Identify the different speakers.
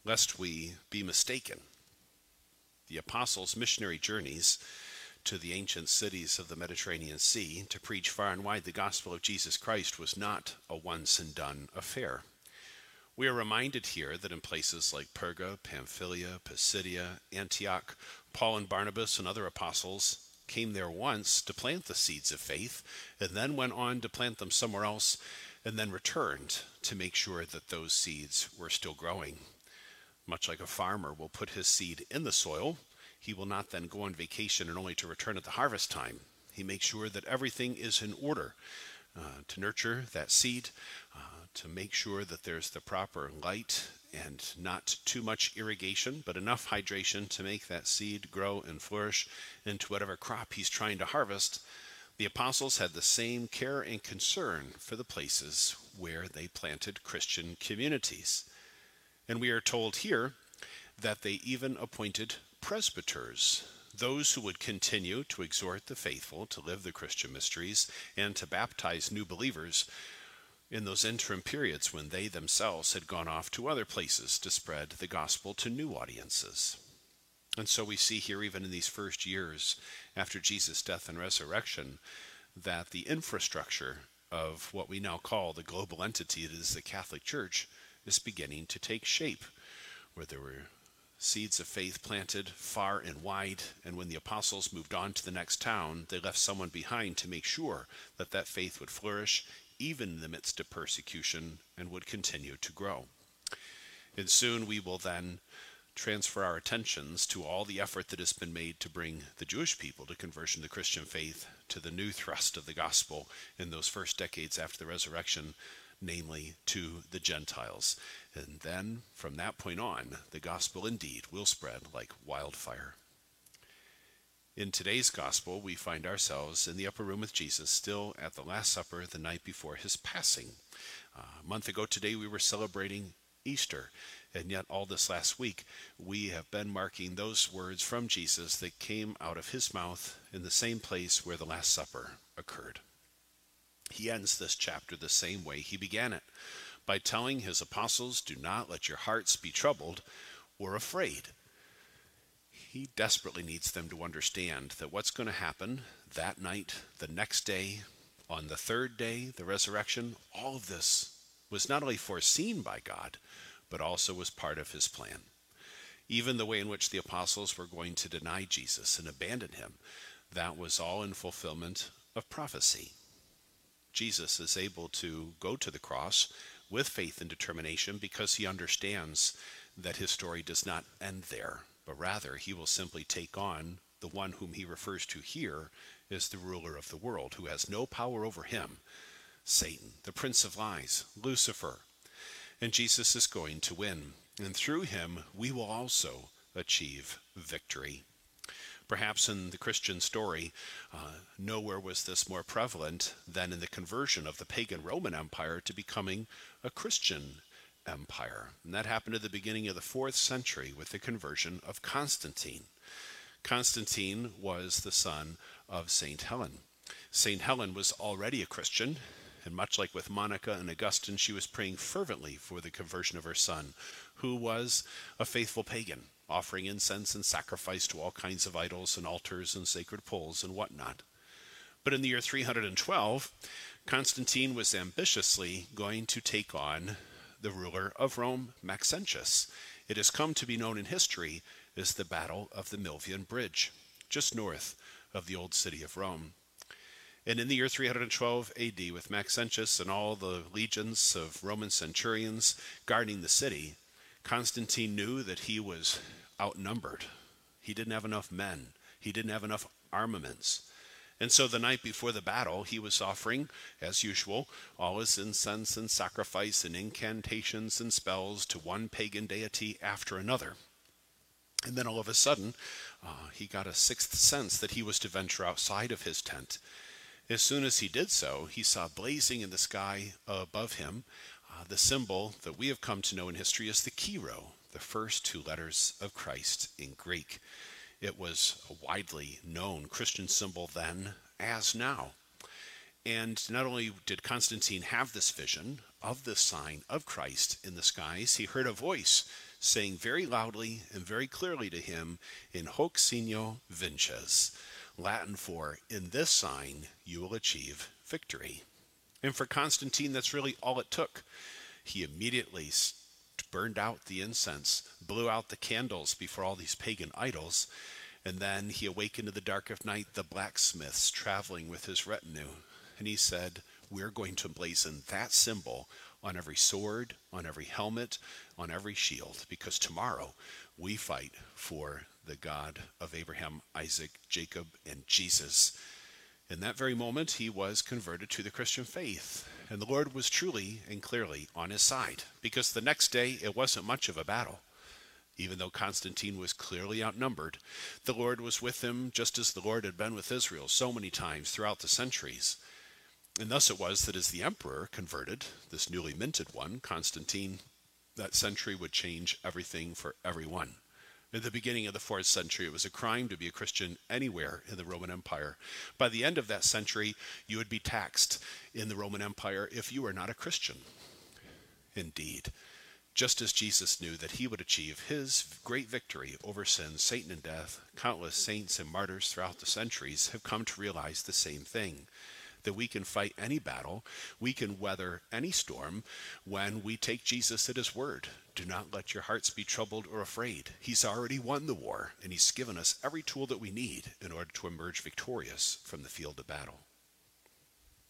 Speaker 1: lest we be mistaken. The apostles' missionary journeys to the ancient cities of the Mediterranean Sea to preach far and wide the gospel of Jesus Christ was not a once-and-done affair. We are reminded here that in places like Perga, Pamphylia, Pisidia, Antioch, Paul and Barnabas and other apostles came there once to plant the seeds of faith, and then went on to plant them somewhere else, and then returned to make sure that those seeds were still growing. Much like a farmer will put his seed in the soil, he will not then go on vacation and only to return at the harvest time. He makes sure that everything is in order to nurture that seed, to make sure that there's the proper light and not too much irrigation, but enough hydration to make that seed grow and flourish into whatever crop he's trying to harvest. The apostles had the same care and concern for the places where they planted Christian communities. And we are told here that they even appointed presbyters, those who would continue to exhort the faithful to live the Christian mysteries and to baptize new believers in those interim periods when they themselves had gone off to other places to spread the gospel to new audiences. And so we see here, even in these first years after Jesus' death and resurrection, that the infrastructure of what we now call the global entity that is the Catholic Church is beginning to take shape, where there were seeds of faith planted far and wide, and when the apostles moved on to the next town, they left someone behind to make sure that that faith would flourish even in the midst of persecution and would continue to grow. And soon we will then transfer our attentions to all the effort that has been made to bring the Jewish people to conversion to the Christian faith, to the new thrust of the gospel in those first decades after the resurrection, namely to the Gentiles. And then, from that point on, the gospel indeed will spread like wildfire. In today's gospel, we find ourselves in the upper room with Jesus, still at the Last Supper the night before his passing. A month ago today, we were celebrating Easter, and yet all this last week, we have been marking those words from Jesus that came out of his mouth in the same place where the Last Supper occurred. He ends this chapter the same way he began it, by telling his apostles, "Do not let your hearts be troubled or afraid." He desperately needs them to understand that what's going to happen that night, the next day, on the third day, the resurrection, all of this was not only foreseen by God, but also was part of his plan. Even the way in which the apostles were going to deny Jesus and abandon him, that was all in fulfillment of prophecy. Jesus is able to go to the cross with faith and determination because he understands that his story does not end there, but rather he will simply take on the one whom he refers to here as the ruler of the world, who has no power over him, Satan, the prince of lies, Lucifer. And Jesus is going to win, and through him we will also achieve victory. Perhaps in the Christian story, nowhere was this more prevalent than in the conversion of the pagan Roman Empire to becoming a Christian empire. And that happened at the beginning of the 4th century with the conversion of Constantine. Constantine was the son of St. Helen. St. Helen was already a Christian, and much like with Monica and Augustine, she was praying fervently for the conversion of her son, who was a faithful pagan, offering incense and sacrifice to all kinds of idols and altars and sacred poles and whatnot. But in the year 312, Constantine was ambitiously going to take on the ruler of Rome, Maxentius. It has come to be known in history as the Battle of the Milvian Bridge, just north of the old city of Rome. And in the year 312 AD, with Maxentius and all the legions of Roman centurions guarding the city, Constantine knew that he was outnumbered. He didn't have enough men. He didn't have enough armaments. And so the night before the battle, he was offering, as usual, all his incense and sacrifice and incantations and spells to one pagan deity after another. And then all of a sudden, he got a sixth sense that he was to venture outside of his tent. As soon as he did so, he saw blazing in the sky above him the symbol that we have come to know in history as the Chi Rho, the first 2 letters of Christ in Greek. It was a widely known Christian symbol then as now. And not only did Constantine have this vision of the sign of Christ in the skies, he heard a voice saying very loudly and very clearly to him, "In hoc signo vinces," Latin for, "In this sign you will achieve victory." And for Constantine, that's really all it took. He immediately burned out the incense, blew out the candles before all these pagan idols, and then he awakened in the dark of night the blacksmiths traveling with his retinue. And he said, "We're going to emblazon that symbol on every sword, on every helmet, on every shield, because tomorrow we fight for the God of Abraham, Isaac, Jacob, and Jesus." In that very moment, he was converted to the Christian faith, and the Lord was truly and clearly on his side, because the next day it wasn't much of a battle. Even though Constantine was clearly outnumbered, the Lord was with him, just as the Lord had been with Israel so many times throughout the centuries. And thus it was that as the emperor converted, this newly minted one, Constantine, that century would change everything for everyone. At the beginning of the 4th century, it was a crime to be a Christian anywhere in the Roman Empire. By the end of that century, you would be taxed in the Roman Empire if you were not a Christian. Indeed, just as Jesus knew that he would achieve his great victory over sin, Satan, and death, countless saints and martyrs throughout the centuries have come to realize the same thing. That we can fight any battle, we can weather any storm when we take Jesus at his word. Do not let your hearts be troubled or afraid. He's already won the war, and he's given us every tool that we need in order to emerge victorious from the field of battle.